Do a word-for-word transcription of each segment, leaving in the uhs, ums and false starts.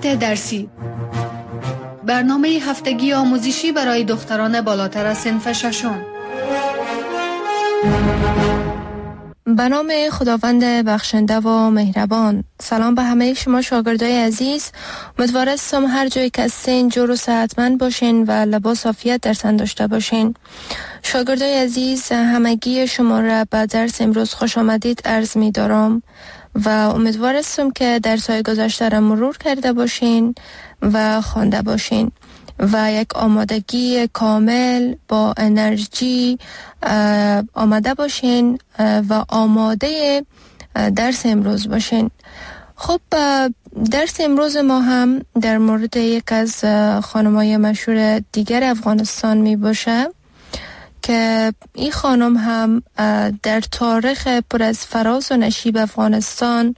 درسی، برنامه هفتگی آموزشی برای دختران بالاتر از صنف ششم. به نام خداوند بخشنده و مهربان. سلام به همه شما شاگردای عزیز. امیدوار هستم هر جایی که هستین جور و صحتمند باشین و لباس عافیت در تن داشته باشین. شاگردای عزیز، همگی شما را به درس امروز خوش آمدید عرض می دارم و امیدوار هستم که درس‌های گذشته را مرور کرده باشین و خوانده باشین و یک آمادگی کامل با انرژی آماده باشین و آماده درس امروز باشین. خب درس امروز ما هم در مورد یک از خانم‌های مشهور دیگر افغانستان می باشه که این خانم هم در تاریخ پر از فراز و نشیب افغانستان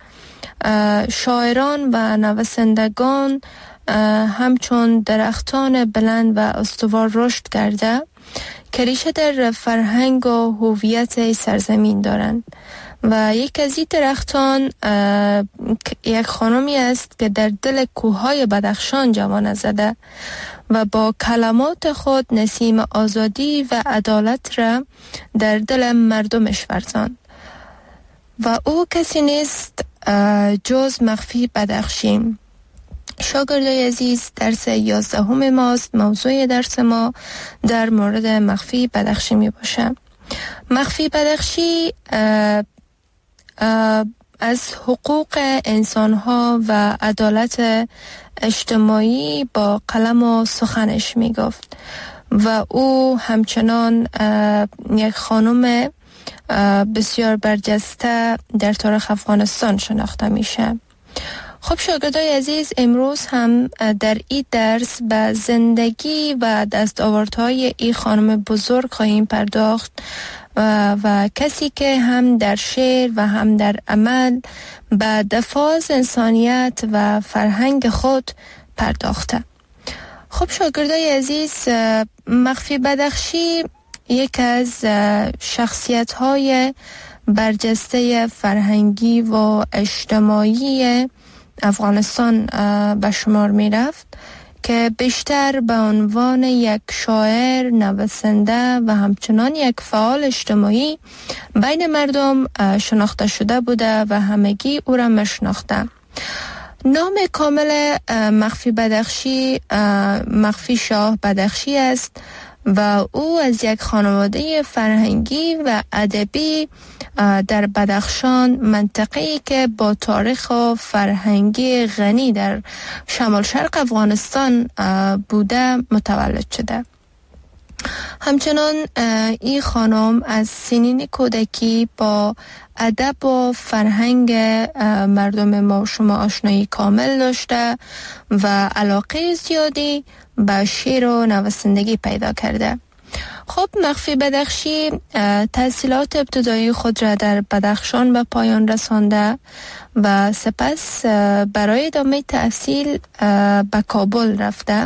شاعران و نویسندگان همچون درختان بلند و استوار رشد کرده که ریشه در فرهنگ و هویت سرزمین دارند و یک از این درختان یک خانمی است که در دل کوههای بدخشان جوانه زده و با کلمات خود نسیم آزادی و عدالت را در دل مردمش ورزاند و او کسی نیست جز مخفی بدخشی. شاگردای عزیز، درس یازدهم ماست. موضوع درس ما در مورد مخفی بدخشی می باشه. مخفی بدخشی اه اه از حقوق انسانها و عدالت اجتماعی با قلم و سخنش می گفت و او همچنان یک خانم بسیار برجسته در تاریخ افغانستان شناخته میشه. خب شاگردای عزیز، امروز هم در این درس به زندگی و دستاوردهای این خانم بزرگ خواهیم پرداخت و, و کسی که هم در شعر و هم در عمل به دفاع از انسانیت و فرهنگ خود پرداخته. خب شاگردای عزیز، مخفی بدخشی یک از شخصیت‌های برجسته فرهنگی و اجتماعی افغانستان به شمار می رفت که بیشتر به عنوان یک شاعر، نویسنده و همچنان یک فعال اجتماعی بین مردم شناخته شده بوده و همگی او را میشناختند. نام کامل مخفی بدخشی مخفی شاه بدخشی است و او از یک خانواده فرهنگی و ادبی در بدخشان، منطقه‌ای که با تاریخ و فرهنگی غنی در شمال شرق افغانستان بوده متولد شده. همچنان این خانم از سنین کودکی با ادب و فرهنگ مردم ما شما آشنایی کامل داشته و علاقه زیادی به شعر و نویسندگی پیدا کرده. خب مخفی بدخشی تحصیلات ابتدایی خود را در بدخشان به پایان رسانده و سپس برای ادامه تحصیل به کابل رفته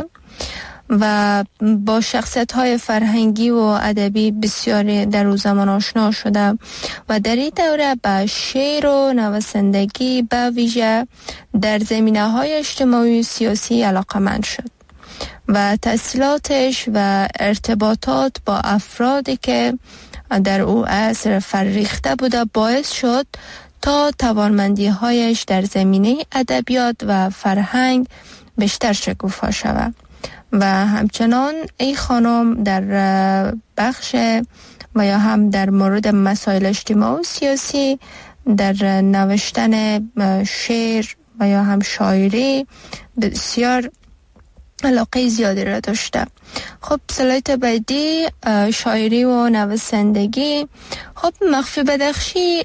و با شخصیت‌های فرهنگی و ادبی بسیاری در او زمان آشنا شده و در این دوره به شعر و نویسندگی به ویژه در زمینه‌های اجتماعی و سیاسی علاقه‌مند شد و تحصیلاتش و ارتباطات با افرادی که در او عصر فرریخته بوده باعث شد تا توانمندی‌هایش در زمینه ادبیات و فرهنگ بیشتر شکوفا شود و همچنان این خانم در بخش و یا هم در مورد مسائل اجتماعی و سیاسی در نوشتن شعر و یا هم شاعری بسیار علاقه زیادی را داشته. خب سلایت بعدی شاعری و نویسندگی. خب مخفی بدخشی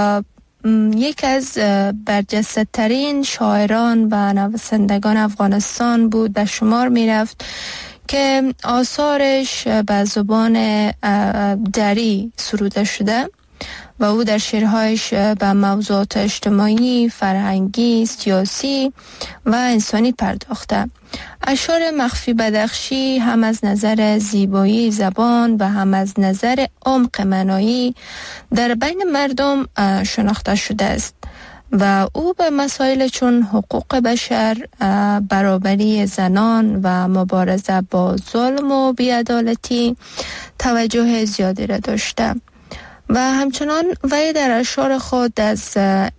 یک از برجسته ترین شاعران و نویسندگان افغانستان بود به شمار می رفت که آثارش به زبان دری سروده شده و او در شعرهایش به موضوعات اجتماعی، فرهنگی، سیاسی و انسانی پرداخته. اشعار مخفی بدخشی هم از نظر زیبایی زبان و هم از نظر عمق معنایی در بین مردم شناخته شده است و او به مسائل چون حقوق بشر، برابری زنان و مبارزه با ظلم و بی‌عدالتی توجه زیادی را داشته و همچنان وی در اشعار خود از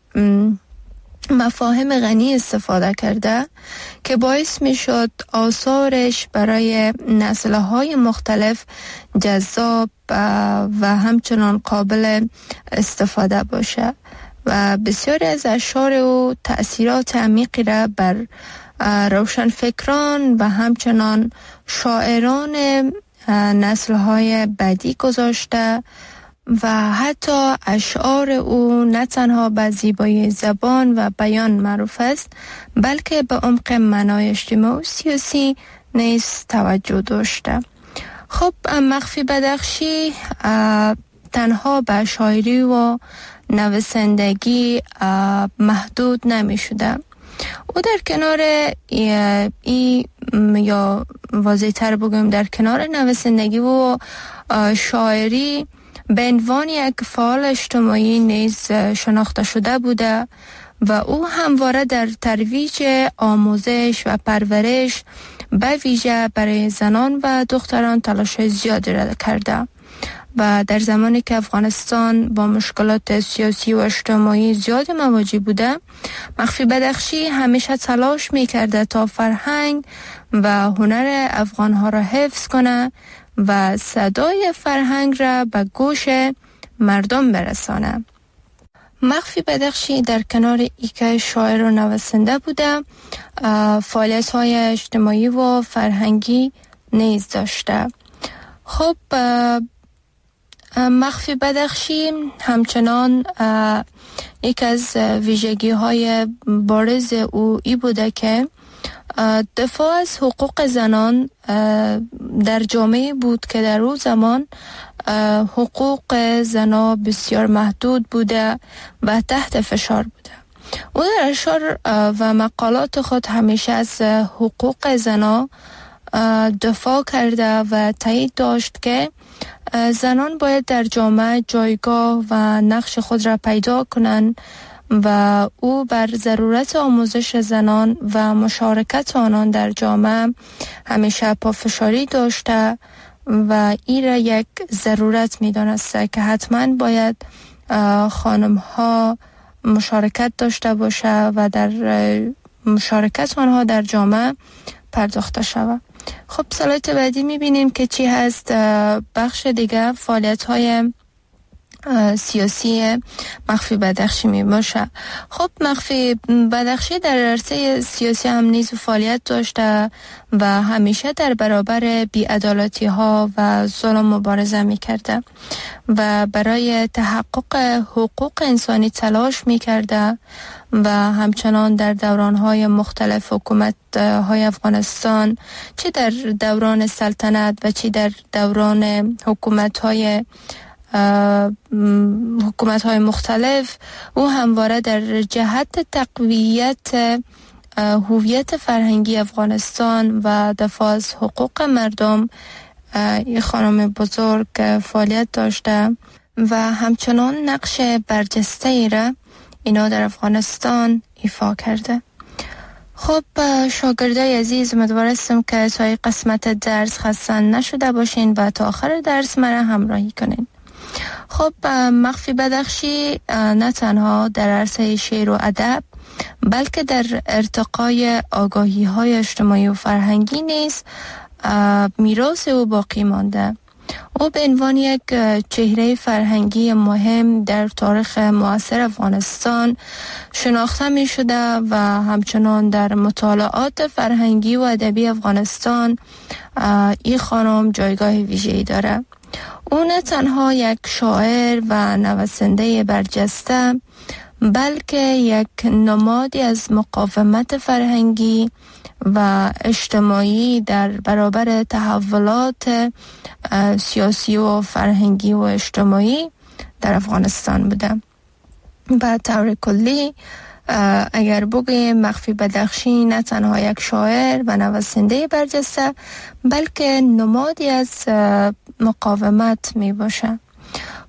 مفاهیم غنی استفاده کرده که باعث می شد آثارش برای نسل‌های مختلف جذاب و همچنان قابل استفاده باشه و بسیاری از اشعار او تأثیرات عمیقی را بر روشنفکران و همچنان شاعران نسل‌های بعدی گذاشته و حتی اشعار او نه تنها به زیبایی زبان و بیان معروف است، بلکه به عمق معنای اجتماعی و سیاسی نیز توجه داشته. خب مخفی بدخشی تنها به شاعری و نویسندگی محدود نمی شده. او در کنار ای, ای یا واضح تر بگویم در کنار نویسندگی و شاعری به عنوان یک فعال اجتماعی نیز شناخته شده بوده و او همواره در ترویج آموزش و پرورش به ویژه برای زنان و دختران تلاش زیادی را کرده و در زمانی که افغانستان با مشکلات سیاسی و اجتماعی زیاد مواجه بوده، مخفی بدخشی همیشه تلاش می‌کرده تا فرهنگ و هنر افغان‌ها را حفظ کنه و صدای فرهنگ را به گوش مردم برسانه. مخفی بدخشی در کنار اینکه شاعر و نویسنده بوده، فعالیت‌های اجتماعی و فرهنگی نیز داشته. خب مخفی بدخشی همچنان یک از ویژگی‌های بارز او ای بوده که دفاع از حقوق زنان در جامعه بود که در اون زمان حقوق زنان بسیار محدود بوده و تحت فشار بوده. او در اشعار و مقالات خود همیشه از حقوق زنان دفاع کرده و تایید داشت که زنان باید در جامعه جایگاه و نقش خود را پیدا کنند و او بر ضرورت آموزش زنان و مشارکت آنان در جامعه همیشه پافشاری داشته و این را یک ضرورت می دانسته که حتما باید خانم ها مشارکت داشته باشه و در مشارکت آنها در جامعه پرداخته شود. خب سلایت بعدی می بینیم که چی هست. بخش دیگه فعالیت های سیاسی مخفی بدخشی می باشه. خب مخفی بدخشی در عرصه سیاسی هم نیز فعالیت داشته و همیشه در برابر بی‌عدالتی ها و ظلم مبارزه می کرده و برای تحقق حقوق انسانی تلاش می کرده و همچنان در دوران های مختلف حکومت های افغانستان، چه در دوران سلطنت و چه در دوران حکومت های حکومت های مختلف، او همواره در جهت تقویت هویت فرهنگی افغانستان و دفاع از حقوق مردم این خانم بزرگ فعالیت داشته و همچنان نقش برجسته ای را اینا در افغانستان ایفا کرده. خب شاگردای عزیز، امیدوارم که تا قسمت درس خسته نشده باشین و تا آخر درس مرا همراهی کنین. خب مخفی بدخشی نه تنها در عرصه شعر و ادب بلکه در ارتقای آگاهی های اجتماعی و فرهنگی نیز میراث او باقی مانده. او به عنوان یک چهره فرهنگی مهم در تاریخ معاصر افغانستان شناخته می شده و همچنان در مطالعات فرهنگی و ادبی افغانستان این خانم جایگاه ویژه‌ای داره. او نه تنها یک شاعر و نویسنده برجسته بلکه یک نمادی از مقاومت فرهنگی و اجتماعی در برابر تحولات سیاسی و فرهنگی و اجتماعی در افغانستان بوده. به طور کلی اگر بگویم مخفی بدخشی نه تنها یک شاعر و نویسنده برجسته بلکه نمادی از مقاومت می باشه.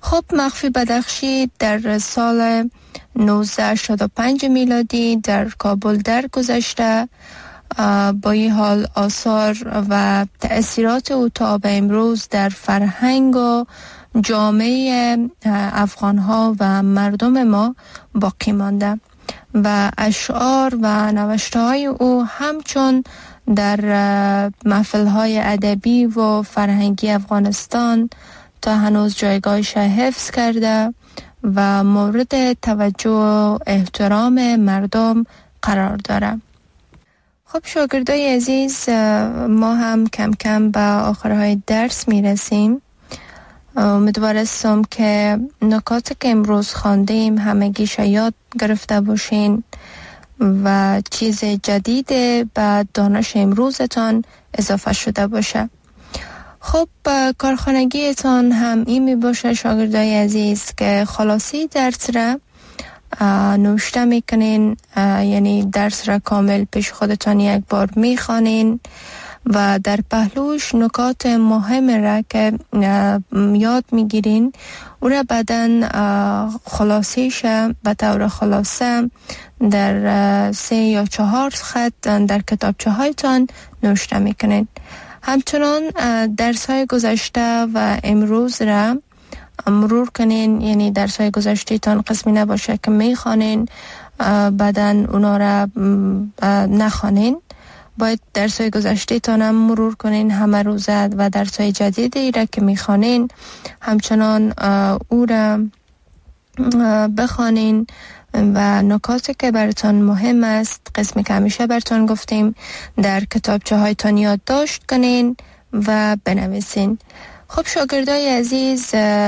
خب مخفی بدخشی در سال نوزده هشتاد و پنج میلادی در کابل درگذشته. با این حال آثار و تأثیرات او تا به امروز در فرهنگ و جامعه افغانها و مردم ما باقی مانده و اشعار و نوشته‌های او همچون در محفل‌های ادبی و فرهنگی افغانستان تا هنوز جایگاهش حفظ کرده و مورد توجه و احترام مردم قرار داره. خب شاگردای عزیز، ما هم کم کم به آخرهای درس میرسیم. امیدوارستم که نکاتی که امروز خواندیم همگیش یاد گرفته باشین و چیز جدید به دانش امروزتان اضافه شده باشه. خب کارخانگیتان هم این می باشه شاگردای عزیز که خلاصی درس را نوشته میکنین، یعنی درس را کامل پیش خودتان یک بار میخوانین و در پهلوش نکات مهم را که یاد میگیرین او را بعدن خلاصیش به طور خلاصه در سه یا چهار خط در کتابچه هایتان نوشته میکنین. همچنان درس های گذشته و امروز را مرور کنین، یعنی درس های گذشته تان قسمی نباشه که میخوانین بعدن اونا را نخوانین. باید درس های گذشته تان هم مرور کنین همه روزه و درس های جدیدی را که میخوانین همچنان او را بخوانین و نکاتی که براتون مهم است، قسمی که همیشه براتون گفتیم، در کتابچه هایتان یادداشت کنین و بنویسین. خب شاگردای عزیز،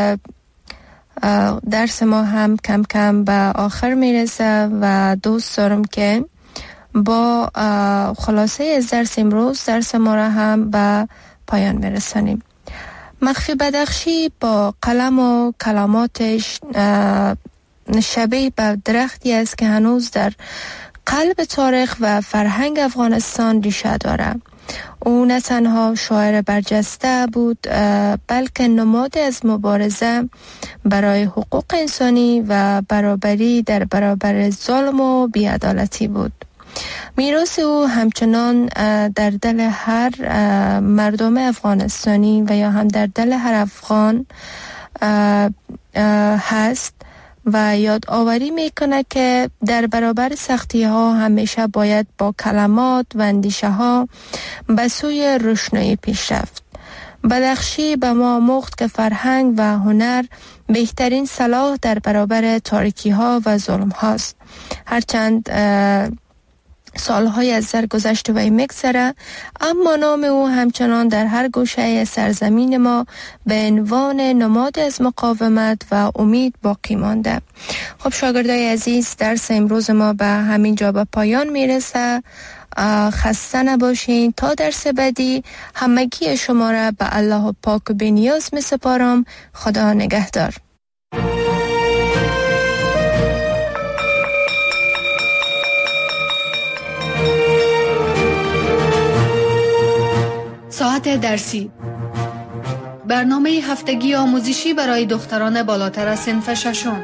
درس ما هم کم کم به آخر میرسه و دوست دارم که با خلاصه از درس امروز درس ما را هم به پایان برسانیم. مخفی بدخشی با قلم و کلماتش شبیه به درختی است که هنوز در قلب تاریخ و فرهنگ افغانستان ریشه داره. او نه تنها شاعر برجسته بود بلکه نماد از مبارزه برای حقوق انسانی و برابری در برابر ظلم و بی‌عدالتی بود. میراث او همچنان در دل هر مردم افغانستانی و یا هم در دل هر افغان هست و یادآوری میکنه که در برابر سختی ها همیشه باید با کلمات و اندیشه ها به سوی روشنایی پیش رفت. بدخشی به ما آموخت که فرهنگ و هنر بهترین سلاح در برابر تاریکی ها و ظلم هاست. هرچند سالهای از سر گذشته و میگذره، اما نام او همچنان در هر گوشه سرزمین ما به عنوان نماد از مقاومت و امید باقی مانده. خب شاگردای عزیز، درس امروز ما به همین جا به پایان میرسه. خسته نباشین. تا درس بعدی همگی شما را به الله پاک و بی‌نیاز می سپارم. خدا نگهدار. ساعت درسی، برنامه هفتگی آموزشی برای دختران بالاتر از صنف ششم.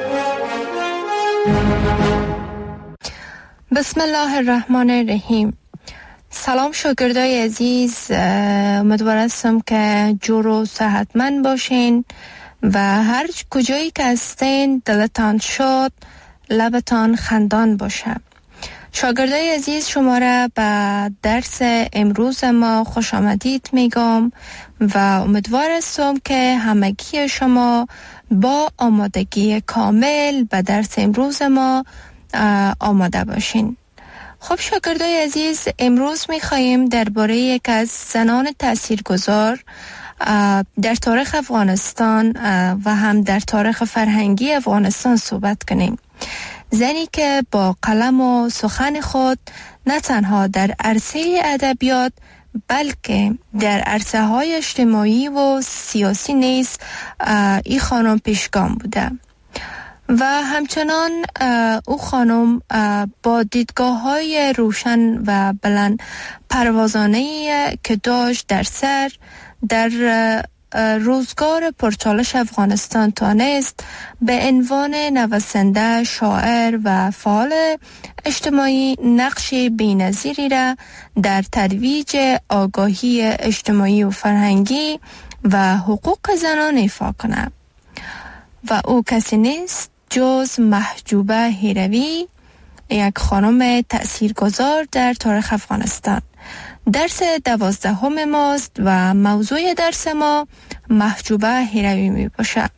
بسم الله الرحمن الرحیم. سلام شاگردای عزیز، امیدوار هستم که جور و صحتمند باشین و هر کجایی که هستین دلتان شاد، لبتان خندان باشه. شاگردای عزیز، شما را به درس امروز ما خوش آمدید میگم و امیدوار هستم که همگی شما با آمادگی کامل به درس امروز ما آماده باشین. خب شاگردای عزیز، امروز میخواییم درباره یک از زنان تاثیرگذار در تاریخ افغانستان و هم در تاریخ فرهنگی افغانستان صحبت کنیم. زنی که با قلم و سخن خود نه تنها در عرصه ادبیات بلکه در عرصه های اجتماعی و سیاسی نیز این خانم پیشگام بوده و همچنان او خانم با دیدگاه های روشن و بلند پروازانه که داشت در سر در روزگار پرچالش افغانستان تانست به عنوان نویسنده، شاعر و فعال اجتماعی نقش بی‌نظیری را در ترویج آگاهی اجتماعی و فرهنگی و حقوق زنان ایفا کند و او کسی نیست جز محجوبه هیروی، یک خانم تأثیرگذار در تاریخ افغانستان. درس دوازدهم ماست و موضوع درس ما محجوبه هیروی می باشد.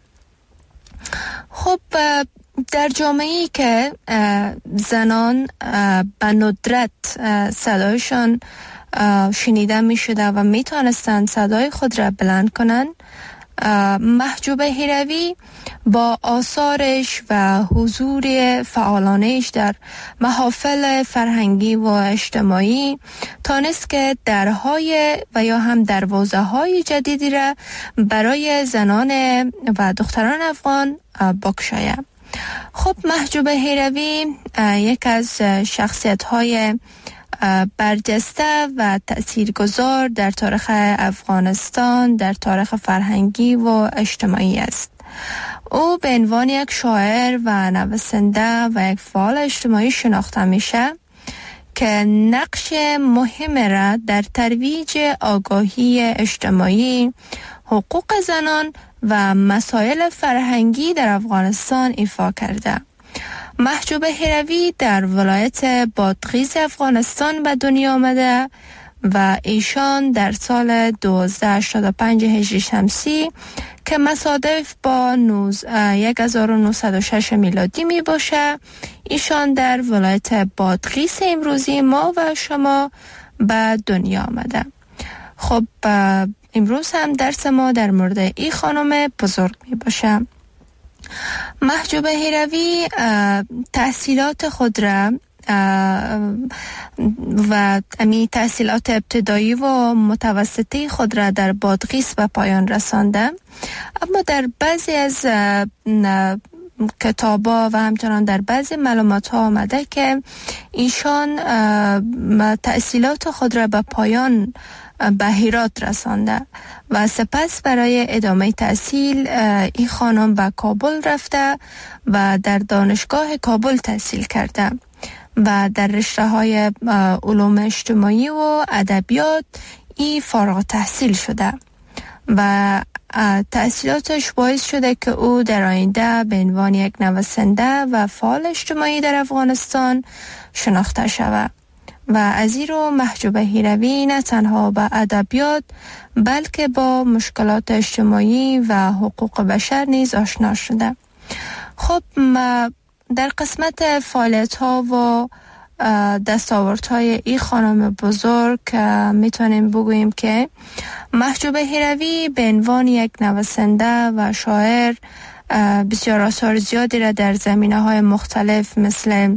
خب در جامعه‌ای که زنان به ندرت صدایشان شنیده می شده و می توانستند صدای خود را بلند کنند، محجوبه هیروی با آثارش و حضور فعالانش در محافل فرهنگی و اجتماعی تانست که درهای و یا هم دروازه های جدیدی را برای زنان و دختران افغان بگشاید. خب محجوبه هیروی یک از شخصیت های برجسته و تأثیرگذار در تاریخ افغانستان، در تاریخ فرهنگی و اجتماعی است. او به عنوان یک شاعر و نویسنده و یک فعال اجتماعی شناخته میشه که نقش مهم را در ترویج آگاهی اجتماعی، حقوق زنان و مسائل فرهنگی در افغانستان ایفا کرده. محجوبه هیروی در ولایت بادغیس افغانستان به دنیا آمده و ایشان در سال دو هزار و هشتاد و پنج هجری شمسی که مصادف با هزار و نهصد و شش میلادی می باشه، ایشان در ولایت بادغیس امروزی ما و شما به دنیا آمده. خب امروز هم درس ما در مورد این خانم بزرگ می باشه. محجوبه هیروی تحصیلات خود را و امی تحصیلات ابتدایی و متوسطی خود را در بادغیس به پایان رسانده، اما در بعضی از کتابا و همچنان در بعضی معلومات ها آمده که ایشان تحصیلات خود را به پایان به هرات رسانده و سپس برای ادامه تحصیل این خانم به کابل رفته و در دانشگاه کابل تحصیل کرده و در رشته های علوم اجتماعی و ادبیات ای فارغ تحصیل شده و تحصیلاتش باعث شده که او در آینده به عنوان یک نویسنده و فعال اجتماعی در افغانستان شناخته شود. و از این رو محجوبه هیروی نه تنها با ادبیات بلکه با مشکلات اجتماعی و حقوق بشر نیز آشنا شده. خب در قسمت فعالیت ها و دستاورد های این خانم بزرگ میتونیم بگوییم که محجوبه هیروی به عنوان یک نویسنده و شاعر بسیار آثار زیادی را در زمینه های مختلف مثل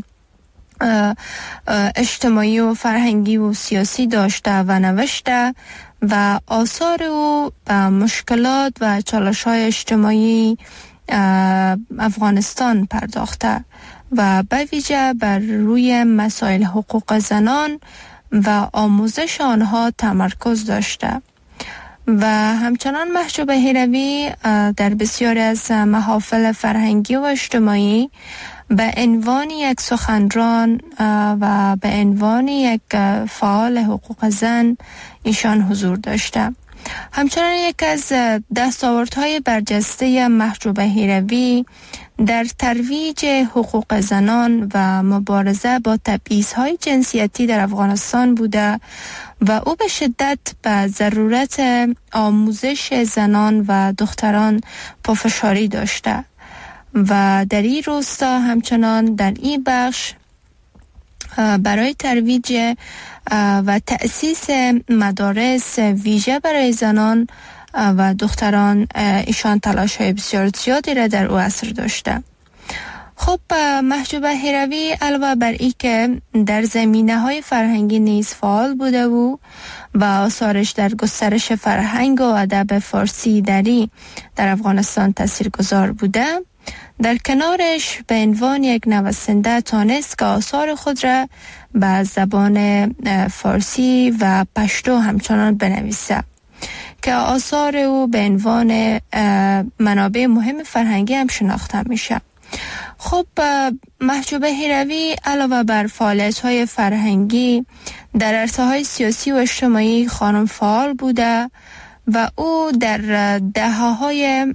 اجتماعی و فرهنگی و سیاسی داشته و نوشته و آثار او به مشکلات و چالش‌های اجتماعی افغانستان پرداخته و به ویژه بر روی مسائل حقوق زنان و آموزش آنها تمرکز داشته و همچنان محجوبه هیروی در بسیاری از محافل فرهنگی و اجتماعی به عنوان یک سخنران و به عنوان یک فعال حقوق زن ایشان حضور داشته. همچنان یک از دستاوردهای برجسته محجوبه هیروی در ترویج حقوق زنان و مبارزه با تبعیض‌های جنسیتی در افغانستان بوده و او به شدت به ضرورت آموزش زنان و دختران پافشاری داشته و در این روستا همچنان در این بخش برای ترویج و تأسیس مدارس ویژه برای زنان و دختران ایشان تلاش‌های بسیار زیادی را در او عصر داشته. خب محجوبه هیروی علاوه بر این که در زمینه‌های فرهنگی نیز فعال بوده و و آثارش در گسترش فرهنگ و ادب فارسی دری در افغانستان تاثیرگذار بوده، در کنارش به عنوان یک نویسنده تانست که آثار خود را به زبان فارسی و پشتو همچنان بنویسه که آثار او به عنوان منابع مهم فرهنگی هم شناخته میشه. خب محجوب هیروی علاوه بر فعالیت‌های فرهنگی در عرصه‌های سیاسی و اجتماعی خانم فعال بوده و او در دهه‌های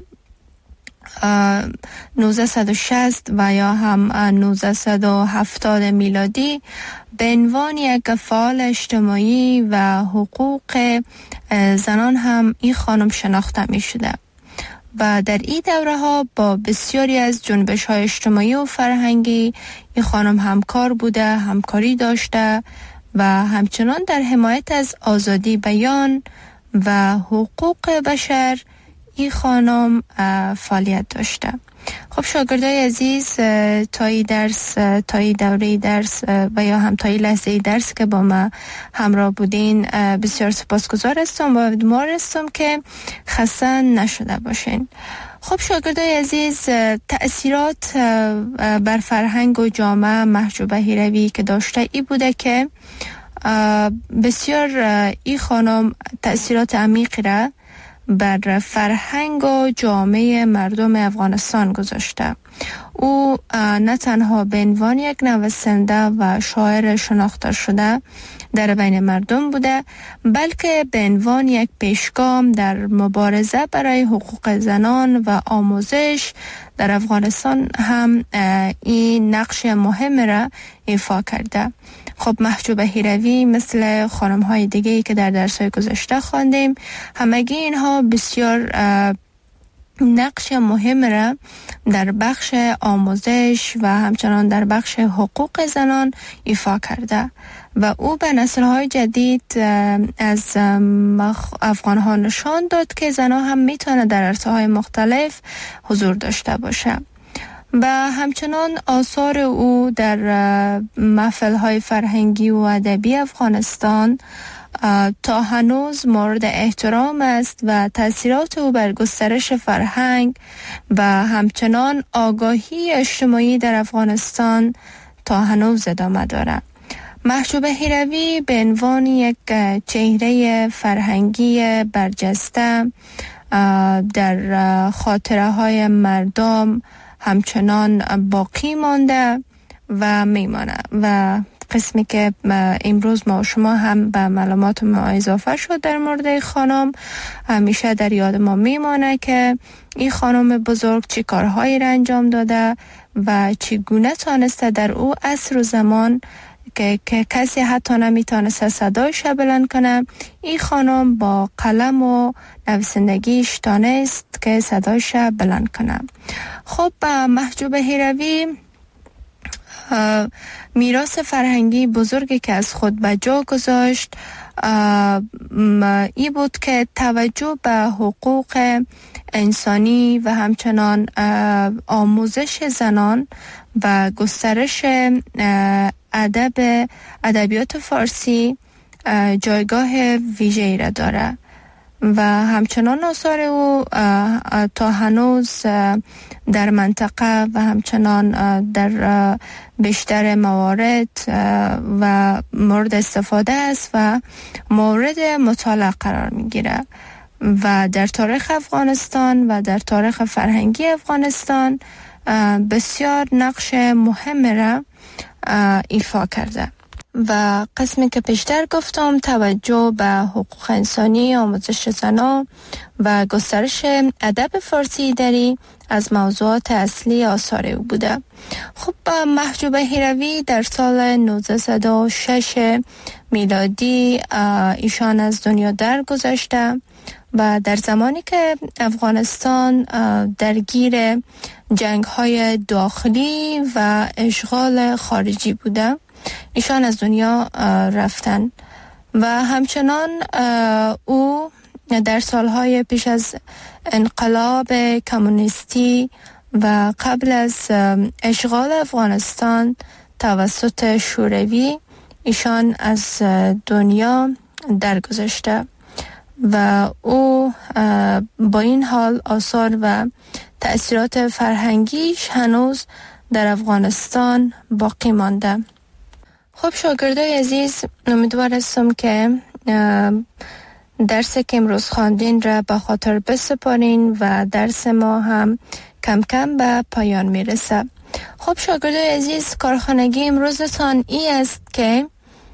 نوزده شصت و یا هم نوزده هفتاد میلادی به عنوان یک فعال اجتماعی و حقوق زنان هم این خانم شناخته می شده و در این دوره ها با بسیاری از جنبش های اجتماعی و فرهنگی این خانم همکار بوده، همکاری داشته و همچنان در حمایت از آزادی بیان و حقوق بشر این خانم فعالیت داشته. خب شاگردای عزیز، تایی درس تایی دوره درس و یا هم تایی لحظه درس که با ما همراه بودین بسیار سپاسگزار هستم و امیدوار هستم که خسته نشده باشین. خب شاگردای عزیز، تأثیرات بر فرهنگ و جامعه محجوب هیروی که داشته ای بوده که بسیار این خانم تأثیرات عمیقی را بر فرهنگ و جامعه مردم افغانستان گذاشته. او نه تنها به عنوان یک نویسنده و شاعر شناخته شده در بین مردم بوده، بلکه به عنوان یک پیشگام در مبارزه برای حقوق زنان و آموزش در افغانستان هم این نقش مهم را ایفا کرده. خب محجوب هیروی مثل خانم های دیگه‌ای که در درس های گذشته خواندیم، همگی اینها بسیار نقش مهم را در بخش آموزش و همچنان در بخش حقوق زنان ایفا کرده و او به نسل‌های جدید از افغان‌ها نشان داد که زنان هم میتونه در عرصه‌های مختلف حضور داشته باشه. و همچنان آثار او در محفل‌های فرهنگی و ادبی افغانستان تا هنوز مورد احترام است و تأثیرات او بر گسترش فرهنگ و همچنان آگاهی اجتماعی در افغانستان تا هنوز ادامه دارد. محجوب هیروی به عنوان یک چهره فرهنگی برجسته در خاطره های مردم همچنان باقی مانده و میمانه و قسمی که امروز ما و شما هم به معلومات ما اضافه شد در مورد خانم همیشه در یاد ما میمانه که این خانم بزرگ چی کارهایی را انجام داده و چگونه تانسته در او عصر و زمان که, که کسی حتی نمیتونسته صدایش بلند کنه، این خانم با قلم و نویسندگیش تانست که صدایش بلند کنه. خب محجوب هیروی میراث فرهنگی بزرگی که از خود به جا گذاشت ای بود که توجه به حقوق انسانی و همچنان آموزش زنان و گسترش ادب ادبیات فارسی جایگاه ویژه‌ای را داره و همچنان آثار او تا هنوز در منطقه و همچنان در بیشتر موارد و مورد استفاده است و مورد مطالعه قرار میگیره و در تاریخ افغانستان و در تاریخ فرهنگی افغانستان بسیار نقش مهم را ایفا کرده. و قسمی که پیشتر گفتم توجه به حقوق انسانی، آموزش زنان و گسترش ادب فارسی دری از موضوعات اصلی آثار او بوده. خب محجوب هیروی در سال نوزده و شش میلادی ایشان از دنیا درگذشته و در زمانی که افغانستان درگیر جنگ‌های داخلی و اشغال خارجی بوده ایشان از دنیا رفتن و همچنان او در سالهای پیش از انقلاب کمونیستی و قبل از اشغال افغانستان توسط شوروی ایشان از دنیا درگذشته و او با این حال آثار و تأثیرات فرهنگیش هنوز در افغانستان باقی مانده. خب شاگردای عزیز، امیدوار هستم که درس که امروز خواندین را به خاطر بسپارین و درس ما هم کم کم به پایان میرسه. خب شاگردای عزیز، کارخانگی امروزتان ای است که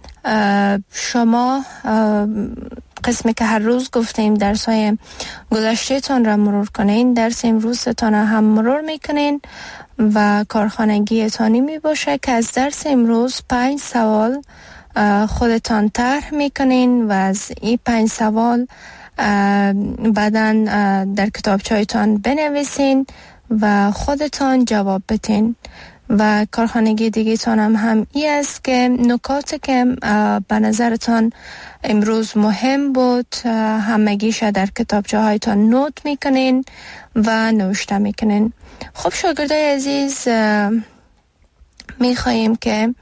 شما قسمی که هر روز گفتیم درس های گذشته تان را مرور کنین، درس امروزتان هم مرور میکنین و کارخانگی تانی می باشه که از درس امروز پنج سوال خودتان طرح میکنین و از این پنج سوال بعداً در کتابچه‌تان بنویسین و خودتان جواب بدین. و کارخانگی دیگه تان هم, هم ای است که نکاتی که به نظرتان امروز مهم بود همگیش در کتابچه هایتان نوت میکنین و نوشته میکنین. خب شاگردای عزیز، میخواییم که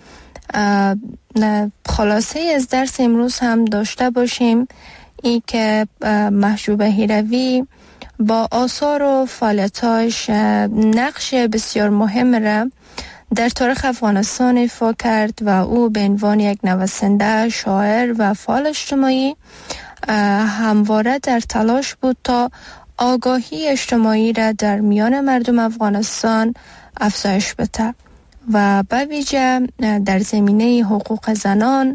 خلاصه از درس امروز هم داشته باشیم، ای که محجوب هیروی با آثار و فعالیتاش نقش بسیار مهم را در تاریخ افغانستان ایفا کرد و او به عنوان یک نویسنده، شاعر و فعال اجتماعی همواره در تلاش بود تا آگاهی اجتماعی را در میان مردم افغانستان افزایش بده و به ویژه در زمینه حقوق زنان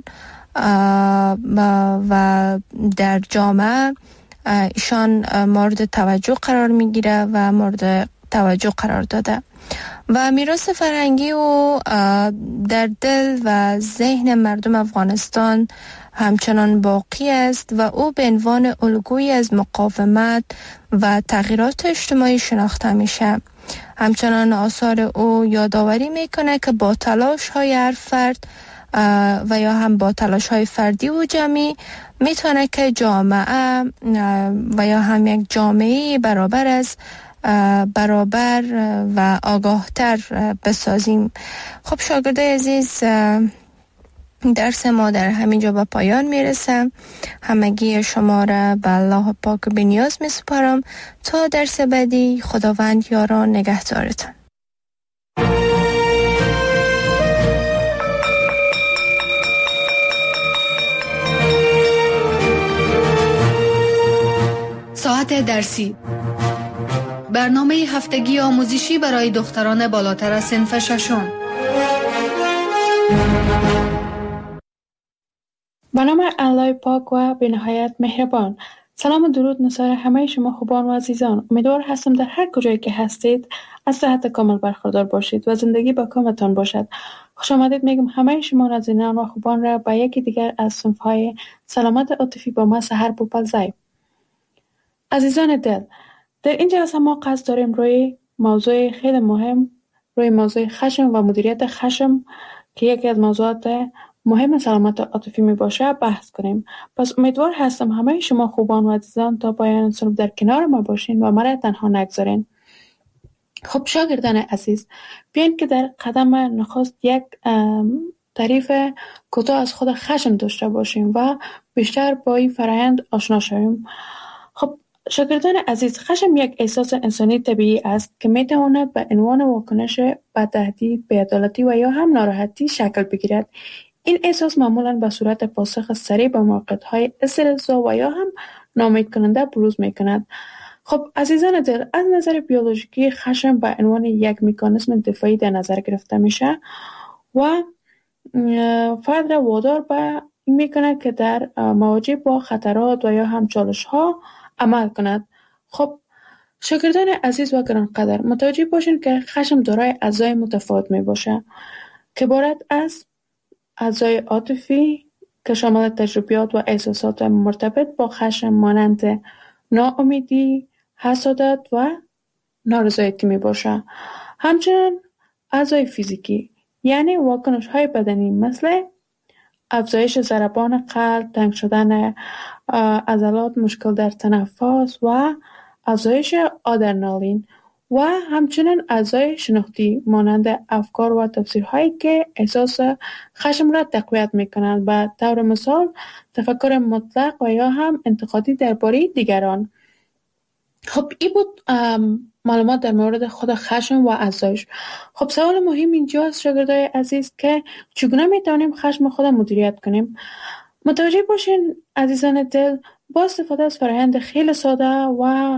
و در جامعه ایشان مورد توجه قرار میگیره و مورد توجه قرار داده و میراث فرهنگی او در دل و ذهن مردم افغانستان همچنان باقی است و او به عنوان الگویی از مقاومت و تغییرات اجتماعی شناخته میشه. همچنان آثار او یادآوری میکنه که با تلاش های هر فرد و یا هم با تلاش های فردی و جمعی میتونه که جامعه و یا هم یک جامعه برابر از برابر و آگاهتر بسازیم. خب شاگردای عزیز، درس ما در همین جا به پایان میرسه. همگی شما را به الله پاک بنیاز می سپارم تا درس بعدی. خداوند یاران نگهدارتان. ساعت درسی، برنامه هفتگی آموزشی برای دختران بالاتر از صنف ششم. به نام الله پاک و به نهایت مهربان. سلام و درود نثار همه شما خوبان و عزیزان. امیدوار هستم در هر کجایی که هستید از صحت کامل برخوردار باشید و زندگی با کامتان باشد. خوش آمدید میگم همه شما نازنینان و خوبان را به یکی دیگر از صنف‌های سلامت عاطفی با ما سحر بوپلزای. عزیزان دل، در این جلسه ما قصد داریم روی موضوع خیلی مهم، روی موضوع خشم و مدیریت خشم که یکی از موضوعات مهم سلامت عاطفی می باشه بحث کنیم. پس امیدوار هستم همه شما خوبان و عزیزان تا پایان صنف در کنار ما باشین و مرا تنها نگذارین. خب شاگردان عزیز، بیاین که در قدم نخست یک تعریف کوتاه از خود خشم داشته باشیم و بیشتر با این فرآیند آشنا شویم. خب شاگردان عزیز، خشم یک احساس انسانی طبیعی است که می تواند به عنوان واکنش به تهدید، بی‌عدالتی و یا هم ناراحتی شکل بگیرد. این احساس معمولاً به صورت پاسخ سریع به موقعیت‌های استرس‌زا و یا هم ناامید کننده بروز می‌کند. خب عزیزان دل، از نظر بیولوژیکی خشم به عنوان یک مکانیزم دفاعی در نظر گرفته میشه و فرد را وادار به این می‌کند که در مواجه با خطرات و یا هم چالش‌ها عمل کند. خب شاگردان عزیز و گرانقدر، متوجه باشین که خشم دارای اجزای متفاوت می باشه که عبارت از اجزای عاطفی که شامل تجربیات و احساسات مرتبط با خشم مانند ناامیدی، حسادت و نارضایتی می باشه. همچنین اجزای فیزیکی یعنی واکنش های بدنی مثل افزایش ضربان قلب، تنگ شدن عضلات، مشکل در تنفس و افزایش آدرنالین و همچنین اعضای شناختی مانند افکار و تفسیرهایی که احساس خشم را تقویت میکنند. به طور مثال تفکر مطلق و یا هم انتقادی درباره دیگران. خب این بود معلومات در مورد خود خشم و اعضایش. خب سوال مهم اینجاست شاگردای عزیز که چگونه میتونیم خشم خود مدیریت کنیم؟ متوجه باشین عزیزان دل، با استفاده از فرایند خیلی ساده و